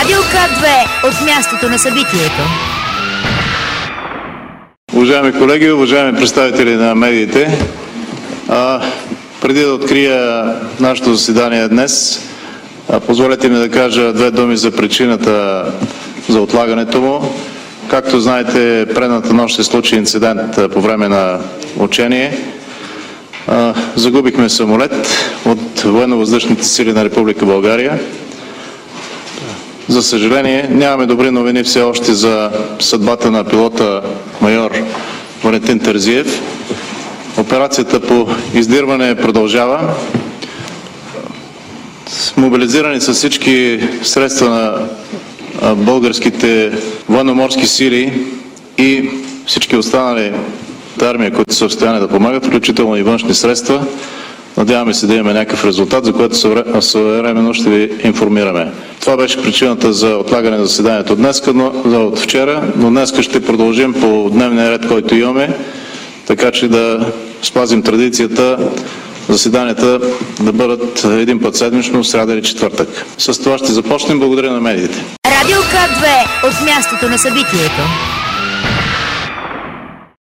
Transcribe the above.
Радио К2 от мястото на събитието. Уважаеми колеги, уважаеми представители на медиите, преди да открия нашето заседание днес, позволете ми да кажа две думи за причината за отлагането му. Както знаете, предната нощ се случи инцидент по време на учение. Загубихме самолет от военно-въздушните сили на Република България. За съжаление, нямаме добри новини все още за съдбата на пилота майор Валентин Терзиев. Операцията по издирване продължава. Мобилизирани са всички средства на българските военноморски сили и всички останали армия, които са в състояние да помагат, включително и външни средства. Надяваме се да имаме някакъв резултат, за което своевременно ще ви информираме. Това беше причината за отлагане на заседанието от вчера, но днес ще продължим по дневния ред, който имаме, така че да спазим традицията заседанията да бъдат един път седмично, сряда или четвъртък. С това ще започнем. Благодаря на медиите. Радио К2 от мястото на събитието.